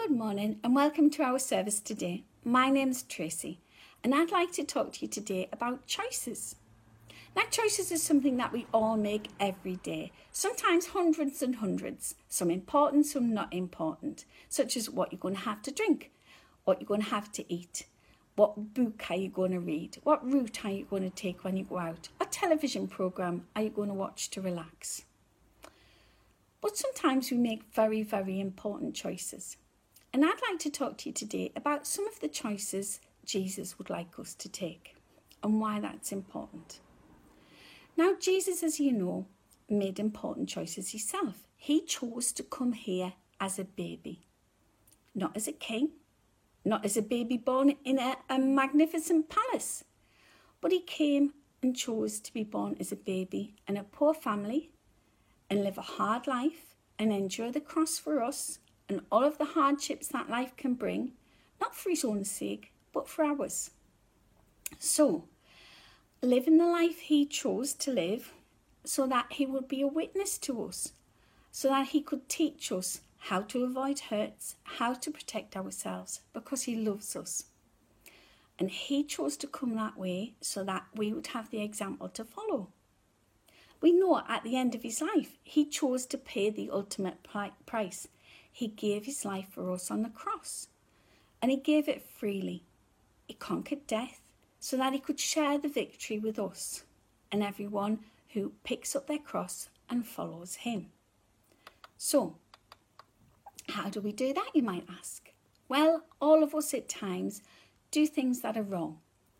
Good morning and welcome to our service today. My name's Tracy and I'd like to talk to you today about choices. Now, choices is something that we all make every day, sometimes hundreds and hundreds, some important, some not important, such as what you're going to have to drink, what you're going to have to eat, what book are you going to read, what route are you going to take when you go out, what television programme are you going to watch to relax. But sometimes we make very, very important choices. And I'd like to talk to you today about some of the choices Jesus would like us to take and why that's important. Now, Jesus, as you know, made important choices himself. He chose to come here as a baby, not as a king, not as a baby born in a magnificent palace, but he came and chose to be born as a baby in a poor family and live a hard life and endure the cross for us and all of the hardships that life can bring, not for his own sake, but for ours. So, living the life he chose to live so that he would be a witness to us, so that he could teach us how to avoid hurts, how to protect ourselves, because he loves us. And he chose to come that way so that we would have the example to follow. We know at the end of his life, he chose to pay the ultimate price. He gave his life for us on the cross, and he gave it freely. He conquered death so that he could share the victory with us and everyone who picks up their cross and follows him. So, how do we do that, you might ask? Well, all of us at times do things that are wrong.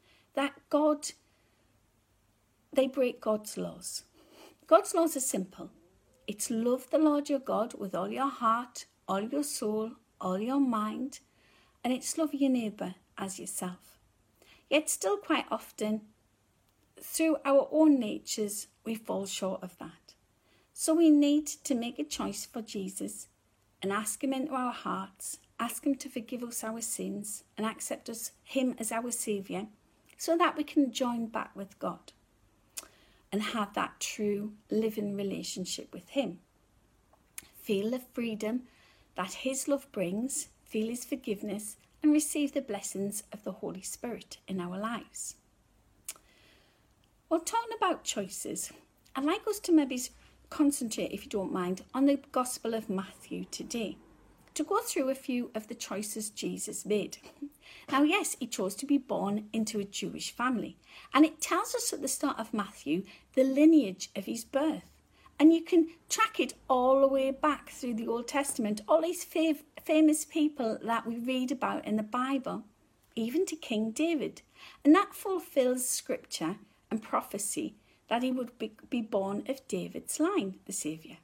They break God's laws. God's laws are simple. It's love the Lord your God with all your heart, all your soul, all your mind, and it's love your neighbour as yourself. Yet still quite often, through our own natures, we fall short of that. So we need to make a choice for Jesus and ask him into our hearts, ask him to forgive us our sins and accept him as our saviour so that we can join back with God and have that true living relationship with him. Feel the freedom that his love brings, feel his forgiveness, and receive the blessings of the Holy Spirit in our lives. Well, talking about choices, I'd like us to maybe concentrate, if you don't mind, on the Gospel of Matthew today, to go through a few of the choices Jesus made. Now, yes, he chose to be born into a Jewish family, and it tells us at the start of Matthew the lineage of his birth. And you can track it all the way back through the Old Testament, all these famous people that we read about in the Bible, even to King David. And that fulfills scripture and prophecy that he would be born of David's line, the Saviour.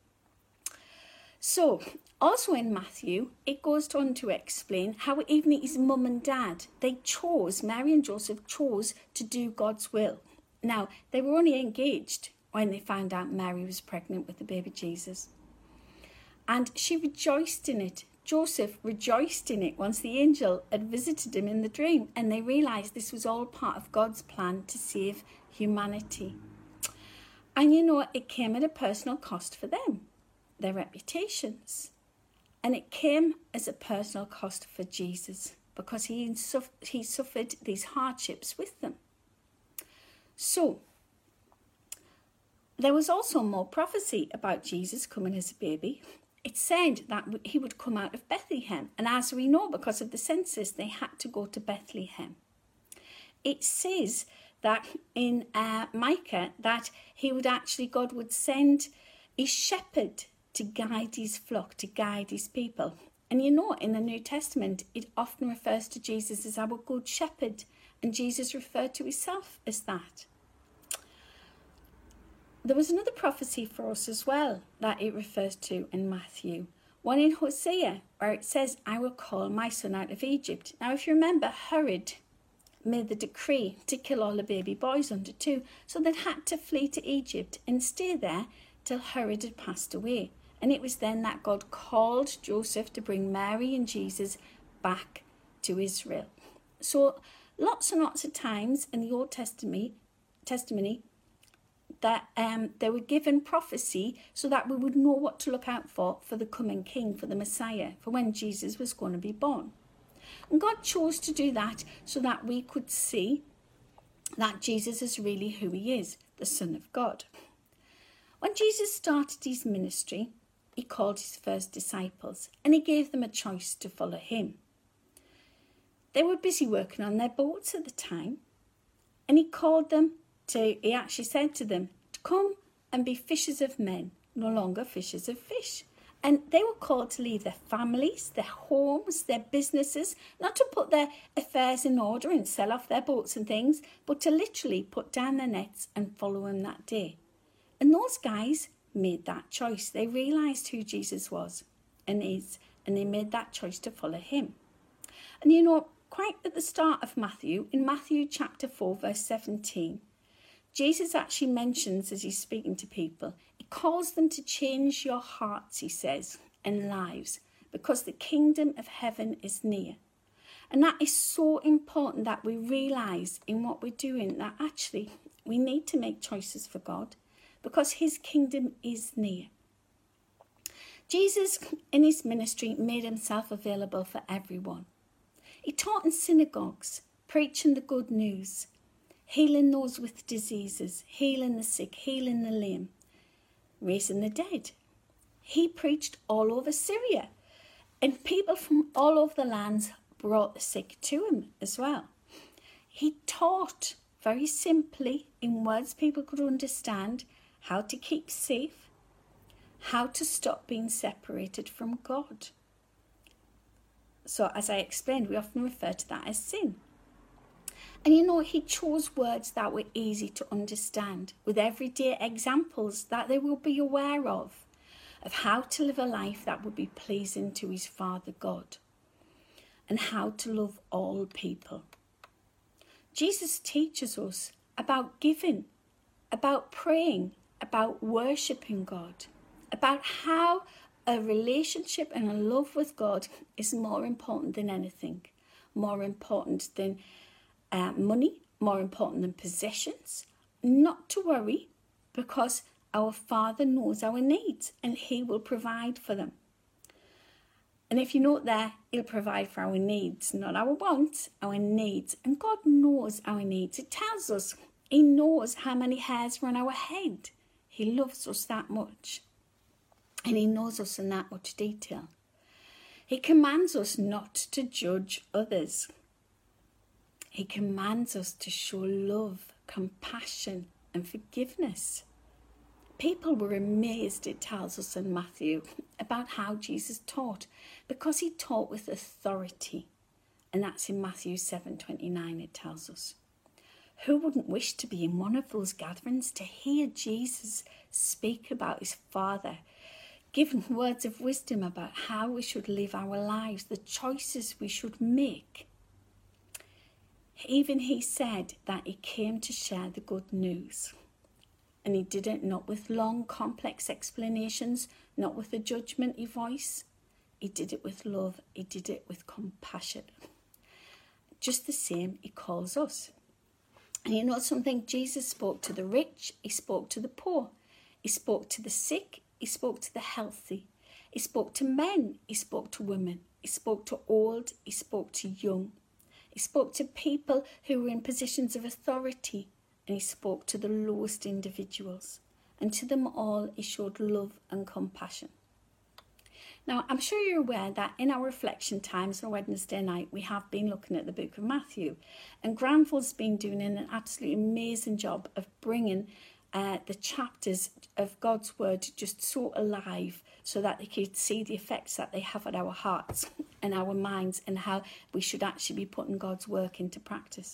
So, also in Matthew, it goes on to explain how even his mum and dad, Mary and Joseph chose to do God's will. Now, they were only engaged when they found out Mary was pregnant with the baby Jesus. And she rejoiced in it. Joseph rejoiced in it once the angel had visited him in the dream, and they realised this was all part of God's plan to save humanity. And you know, it came at a personal cost for them, their reputations. And it came as a personal cost for Jesus because he suffered these hardships with them. So, there was also more prophecy about Jesus coming as a baby. It said that he would come out of Bethlehem. And as we know, because of the census, they had to go to Bethlehem. It says that in Micah that God would send a shepherd to guide his flock, to guide his people. And you know, in the New Testament, it often refers to Jesus as our good shepherd. And Jesus referred to himself as that. There was another prophecy for us as well that it refers to in Matthew. One in Hosea, where it says, I will call my son out of Egypt. Now, if you remember, Herod made the decree to kill all the baby boys under 2, so they had to flee to Egypt and stay there till Herod had passed away. And it was then that God called Joseph to bring Mary and Jesus back to Israel. So lots and lots of times in the Old Testament, that they were given prophecy so that we would know what to look out for the coming king, for the Messiah, for when Jesus was going to be born. And God chose to do that so that we could see that Jesus is really who he is, the Son of God. When Jesus started his ministry, he called his first disciples and he gave them a choice to follow him. They were busy working on their boats at the time, and he actually said to them to come and be fishers of men, no longer fishers of fish. And they were called to leave their families, their homes, their businesses, not to put their affairs in order and sell off their boats and things, but to literally put down their nets and follow him that day. And those guys made that choice. They realised who Jesus was and is, and they made that choice to follow him. And you know, quite at the start of Matthew, in Matthew chapter 4, verse 17, Jesus actually mentions, as he's speaking to people, he calls them to change your hearts, he says, and lives, because the kingdom of heaven is near. And that is so important that we realise in what we're doing that actually we need to make choices for God, because his kingdom is near. Jesus, in his ministry, made himself available for everyone. He taught in synagogues, preaching the good news, healing those with diseases, healing the sick, healing the lame, raising the dead. He preached all over Syria, and people from all over the lands brought the sick to him as well. He taught very simply, in words people could understand, how to keep safe, how to stop being separated from God. So as I explained, we often refer to that as sin. And you know, he chose words that were easy to understand, with everyday examples that they will be aware of how to live a life that would be pleasing to his Father God, and how to love all people. Jesus teaches us about giving, about praying, about worshipping God, about how a relationship and a love with God is more important than anything, more important than money, more important than possessions. Not to worry, because our Father knows our needs and he will provide for them. And if you note there, he'll provide for our needs, not our wants, our needs. And God knows our needs. It tells us he knows how many hairs are on our head. He loves us that much. And he knows us in that much detail. He commands us not to judge others. He commands us to show love, compassion, and forgiveness. People were amazed, it tells us in Matthew, about how Jesus taught, because he taught with authority. And that's in Matthew 7:29, it tells us. Who wouldn't wish to be in one of those gatherings to hear Jesus speak about his Father, giving words of wisdom about how we should live our lives, the choices we should make? Even he said that he came to share the good news. And he did it not with long, complex explanations, not with a judgmental voice. He did it with love. He did it with compassion. Just the same, he calls us. And you know something? Jesus spoke to the rich. He spoke to the poor. He spoke to the sick. He spoke to the healthy. He spoke to men. He spoke to women. He spoke to old. He spoke to young. He spoke to people who were in positions of authority. And he spoke to the lowest individuals. And to them all, he showed love and compassion. Now, I'm sure you're aware that in our reflection times on Wednesday night, we have been looking at the book of Matthew. And Granville's been doing an absolutely amazing job of bringing the chapters of God's word just so alive, so that they could see the effects that they have on our hearts and our minds, and how we should actually be putting God's word into practice.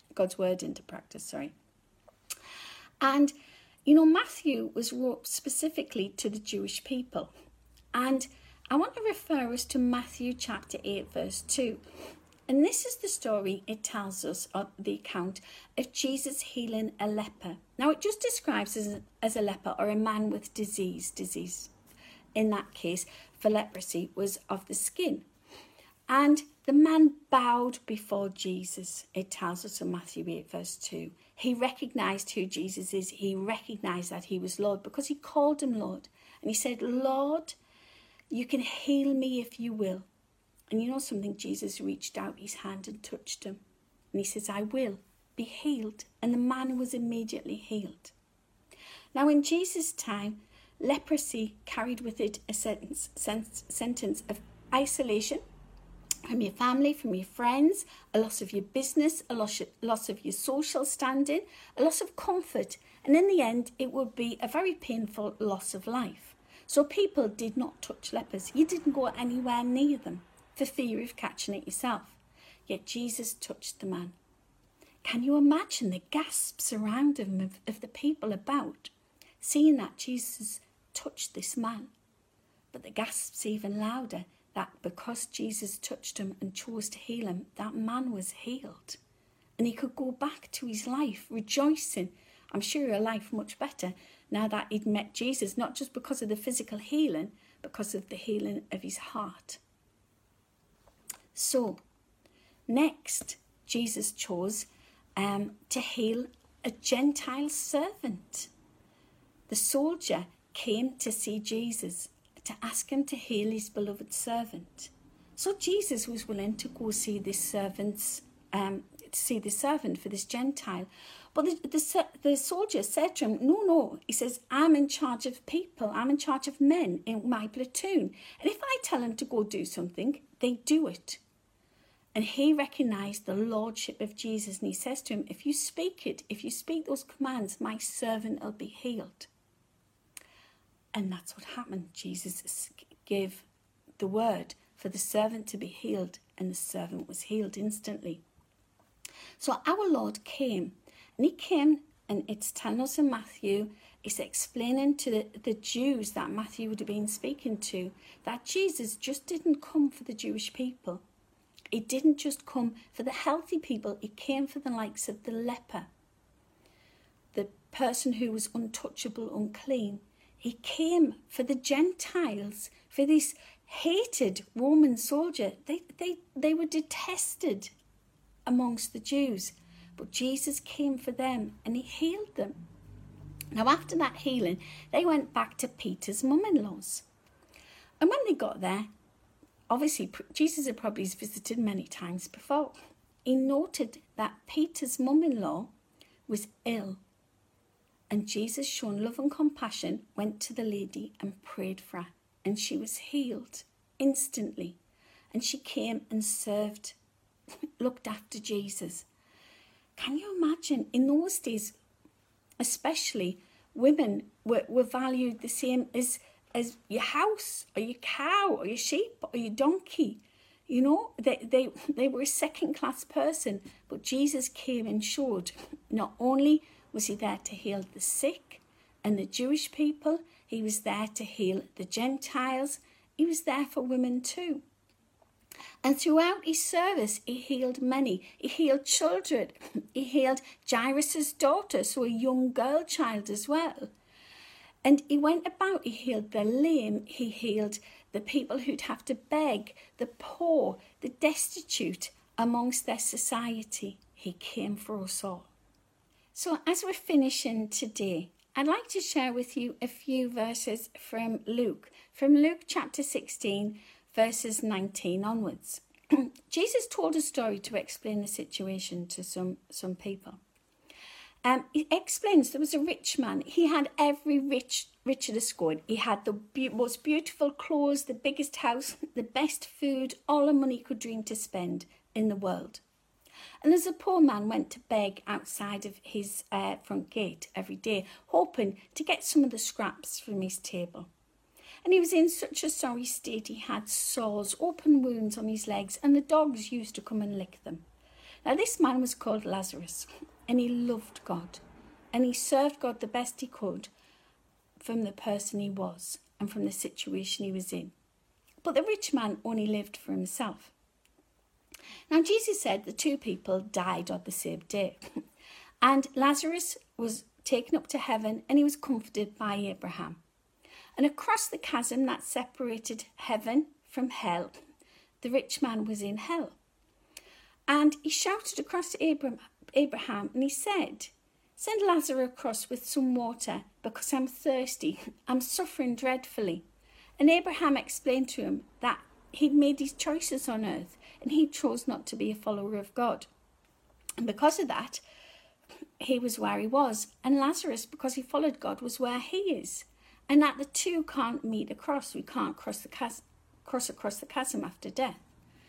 And, you know, Matthew was wrote specifically to the Jewish people. And I want to refer us to Matthew chapter 8, verse 2. And this is the story it tells us, of the account of Jesus healing a leper. Now, it just describes as a leper, or a man with disease. In that case, for leprosy was of the skin. And The man bowed before Jesus, it tells us in Matthew 8 verse 2. He recognised who Jesus is. He recognised that he was Lord because he called him Lord. And he said, Lord, you can heal me if you will. And you know something? Jesus reached out his hand and touched him. And he says, I will be healed. And the man was immediately healed. Now in Jesus' time, leprosy carried with it a sentence of isolation from your family, from your friends, a loss of your business, a loss of your social standing, a loss of comfort. And in the end, it would be a very painful loss of life. So people did not touch lepers. You didn't go anywhere near them for fear of catching it yourself. Yet Jesus touched the man. Can you imagine the gasps around him of the people about, seeing that Jesus touched this man? But the gasps even louder, that because Jesus touched him and chose to heal him, that man was healed. And he could go back to his life rejoicing. I'm sure a life much better now that he'd met Jesus, not just because of the physical healing, because of the healing of his heart. So, next, Jesus chose to heal a Gentile servant. The soldier came to see Jesus, to ask him to heal his beloved servant. So Jesus was willing to go see this servant for this Gentile. But the soldier said to him, no. He says, I'm in charge of people. I'm in charge of men in my platoon. And if I tell them to go do something, they do it. And he recognised the lordship of Jesus. And he says to him, if you speak those commands, my servant will be healed. And that's what happened. Jesus gave the word for the servant to be healed, and the servant was healed instantly. So our Lord came, and he came, and it's telling us in Matthew, it's explaining to the Jews that Matthew would have been speaking to, that Jesus just didn't come for the Jewish people. He didn't just come for the healthy people, he came for the likes of the leper, the person who was untouchable, unclean. He came for the Gentiles, for this hated Roman soldier. They were detested amongst the Jews. But Jesus came for them and he healed them. Now after that healing, they went back to Peter's mum-in-law's. And when they got there, obviously Jesus had probably visited many times before. He noted that Peter's mum-in-law was ill. And Jesus, showing love and compassion, went to the lady and prayed for her. And she was healed instantly. And she came and served, looked after Jesus. Can you imagine? In those days, especially, women were valued the same as your house or your cow or your sheep or your donkey. You know, they were a second-class person. But Jesus came and showed not only was he there to heal the sick and the Jewish people, he was there to heal the Gentiles. He was there for women too. And throughout his service, he healed many. He healed children. He healed Jairus' daughter, so a young girl child as well. And he went about, he healed the lame, he healed the people who'd have to beg, the poor, the destitute amongst their society. He came for us all. So as we're finishing today, I'd like to share with you a few verses from Luke chapter 16, verses 19 onwards. Jesus told a story to explain the situation to some people. He explains there was a rich man. He had every Richard good. He had the most beautiful clothes, the biggest house, the best food, all the money he could dream to spend in the world. And as a poor man went to beg outside of his front gate every day, hoping to get some of the scraps from his table. And he was in such a sorry state, he had sores, open wounds on his legs, and the dogs used to come and lick them. Now this man was called Lazarus, and he loved God, and he served God the best he could from the person he was and from the situation he was in. But the rich man only lived for himself. Now Jesus said the two people died on the same day, and Lazarus was taken up to heaven and he was comforted by Abraham. And across the chasm that separated heaven from hell, the rich man was in hell. And he shouted across to Abraham and he said, "Send Lazarus across with some water because I'm thirsty. I'm suffering dreadfully." And Abraham explained to him that he'd made his choices on earth and he chose not to be a follower of God. And because of that, he was where he was. And Lazarus, because he followed God, was where he is. And that the two can't meet across. We can't cross across the chasm after death.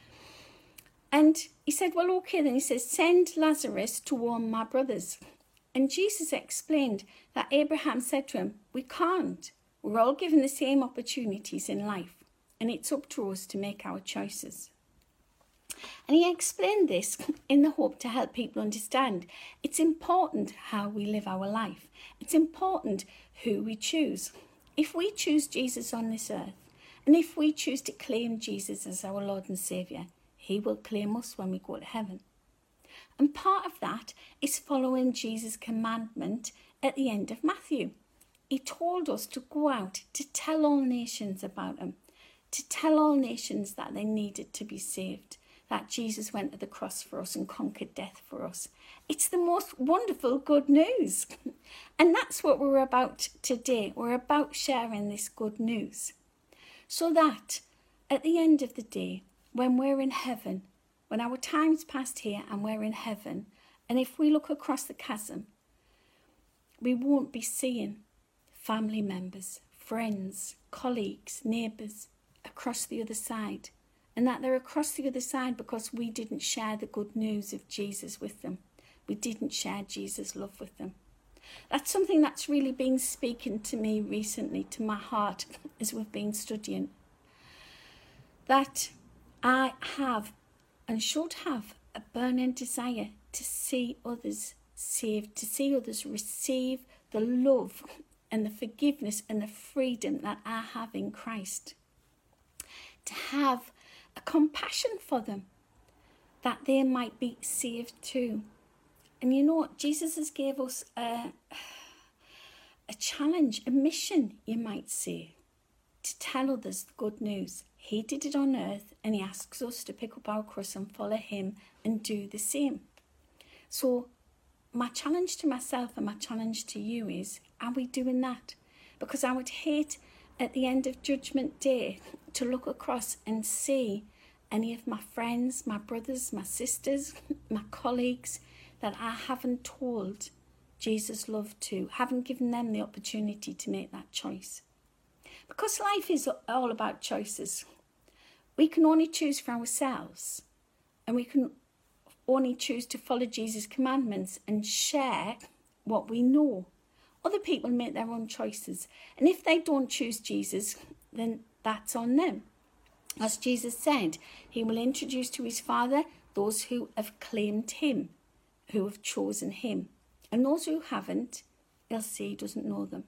And he said, well, okay, then he says, "Send Lazarus to warn my brothers." And Jesus explained that Abraham said to him, "We can't. We're all given the same opportunities in life, and it's up to us to make our choices." And he explained this in the hope to help people understand it's important how we live our life. It's important who we choose. If we choose Jesus on this earth, and if we choose to claim Jesus as our Lord and Saviour, he will claim us when we go to heaven. And part of that is following Jesus' commandment at the end of Matthew. He told us to go out to tell all nations about him, to tell all nations that they needed to be saved, that Jesus went to the cross for us and conquered death for us. It's the most wonderful good news. And that's what we're about today. We're about sharing this good news. So that at the end of the day, when we're in heaven, when our time's passed here and we're in heaven, and if we look across the chasm, we won't be seeing family members, friends, colleagues, neighbours across the other side. And that they're across the other side because we didn't share the good news of Jesus with them. We didn't share Jesus' love with them. That's something that's really been speaking to me recently, to my heart, as we've been studying. That I have and should have a burning desire to see others saved, to see others receive the love and the forgiveness and the freedom that I have in Christ. To have a compassion for them, that they might be saved too. And you know, Jesus has gave us a challenge, a mission, you might say, to tell others the good news. He did it on earth, and he asks us to pick up our cross and follow him and do the same. So my challenge to myself and my challenge to you is, are we doing that? Because I would hate at the end of Judgment Day to look across and see any of my friends, my brothers, my sisters, my colleagues that I haven't told Jesus' love to, haven't given them the opportunity to make that choice. Because life is all about choices. We can only choose for ourselves, and we can only choose to follow Jesus' commandments and share what we know. Other people make their own choices, and if they don't choose Jesus, then that's on them. As Jesus said, he will introduce to his Father those who have claimed him, who have chosen him, and those who haven't, he'll say he doesn't know them.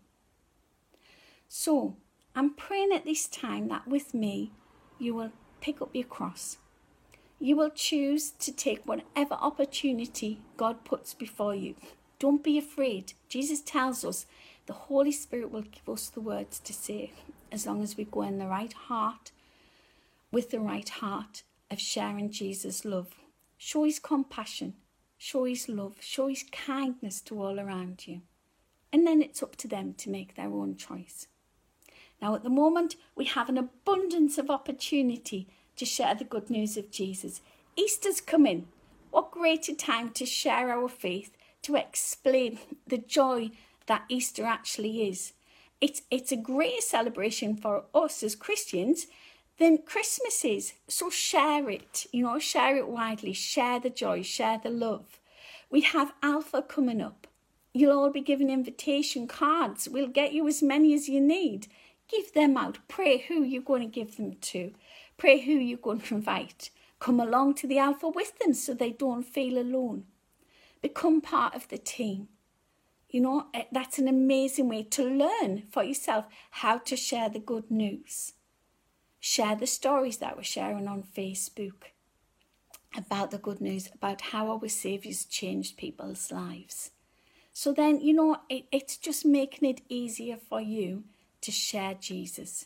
So I'm praying at this time that with me, you will pick up your cross. You will choose to take whatever opportunity God puts before you. Don't be afraid. Jesus tells us the Holy Spirit will give us the words to say, as long as we go in the right heart, with the right heart of sharing Jesus' love. Show his compassion, show his love, show his kindness to all around you. And then it's up to them to make their own choice. Now, at the moment, we have an abundance of opportunity to share the good news of Jesus. Easter's coming. What greater time to share our faith, to explain the joy that Easter actually is. It's a greater celebration for us as Christians than Christmas is. So share it, share it widely, share the joy, share the love. We have Alpha coming up. You'll all be given invitation cards. We'll get you as many as you need. Give them out. Pray who you're going to give them to. Pray who you're going to invite. Come along to the Alpha with them so they don't feel alone. Become part of the team. That's an amazing way to learn for yourself how to share the good news. Share the stories that we're sharing on Facebook about the good news, about how our Saviour's changed people's lives. So then, it's just making it easier for you to share Jesus.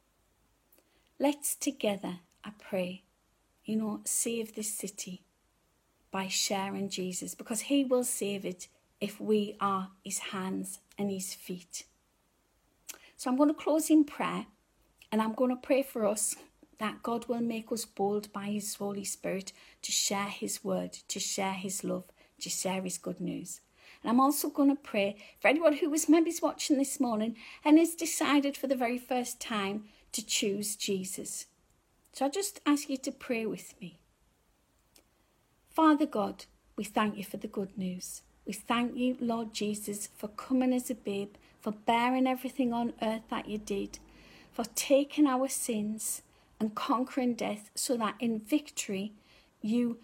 Let's together, I pray, save this city. by sharing Jesus, because he will save it if we are his hands and his feet. So I'm going to close in prayer, and I'm going to pray for us that God will make us bold by his Holy Spirit to share his word, to share his love, to share his good news. And I'm also going to pray for anyone who was maybe watching this morning and has decided for the very first time to choose Jesus. So I just ask you to pray with me. Father God, we thank you for the good news. We thank you, Lord Jesus, for coming as a babe, for bearing everything on earth that you did, for taking our sins and conquering death, so that in victory you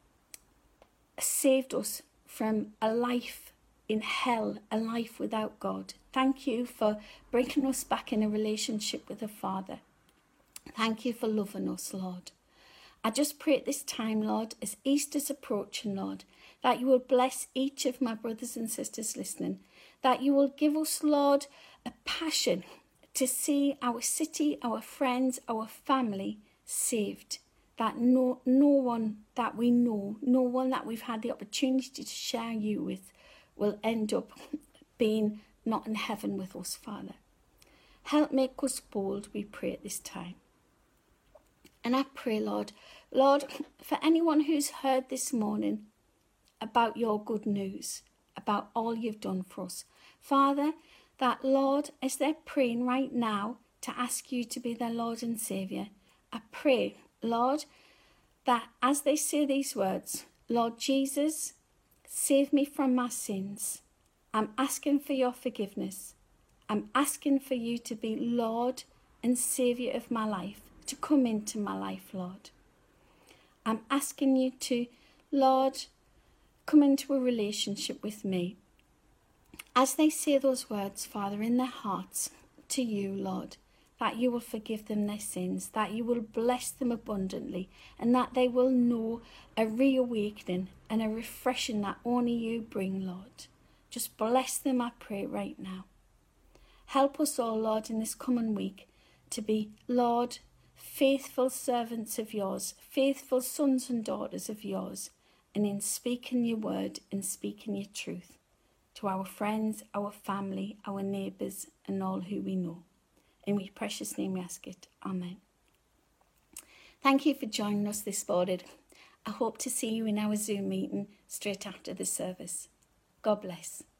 saved us from a life in hell, a life without God. Thank you for bringing us back in a relationship with the Father. Thank you for loving us, Lord. I just pray at this time, Lord, as Easter's approaching, Lord, that you will bless each of my brothers and sisters listening, that you will give us, Lord, a passion to see our city, our friends, our family saved, that no one that we know, no one that we've had the opportunity to share you with will end up being not in heaven with us, Father. Help make us bold, we pray at this time. And I pray, Lord, for anyone who's heard this morning about your good news, about all you've done for us, Father, that, Lord, as they're praying right now to ask you to be their Lord and Saviour, I pray, Lord, that as they say these words, Lord Jesus, save me from my sins. I'm asking for your forgiveness. I'm asking for you to be Lord and Saviour of my life, to come into my life, Lord. I'm asking you to, Lord, come into a relationship with me. As they say those words, Father, in their hearts to you, Lord, that you will forgive them their sins, that you will bless them abundantly, and that they will know a reawakening and a refreshing that only you bring, Lord. Just bless them, I pray, right now. Help us all, Lord, in this coming week to be, Lord, faithful servants of yours, faithful sons and daughters of yours, and in speaking your word and speaking your truth to our friends, our family, our neighbours, and all who we know. In your precious name we ask it. Amen. Thank you for joining us this morning. I hope to see you in our Zoom meeting straight after the service. God bless.